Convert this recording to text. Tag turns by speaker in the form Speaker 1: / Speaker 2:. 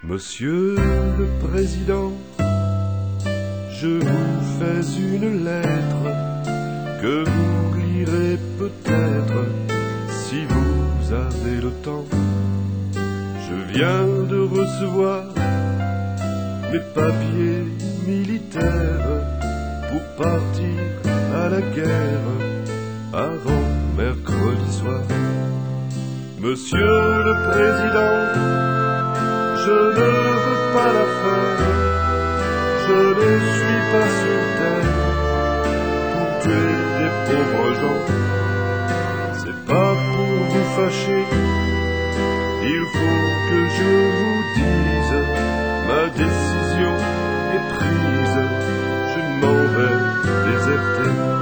Speaker 1: Monsieur le Président, je vous fais une lettre que vous lirez peut-être si vous avez le temps. Je viens de recevoir mes papiers militaires pour partir à la guerre avant mercredi soir. Monsieur le Président, je ne veux pas la faire, je ne suis pas sur terre pour tuer des pauvres gens. C'est pas pour vous fâcher, il faut que je vous dise, ma décision est prise, je m'en vais déserter.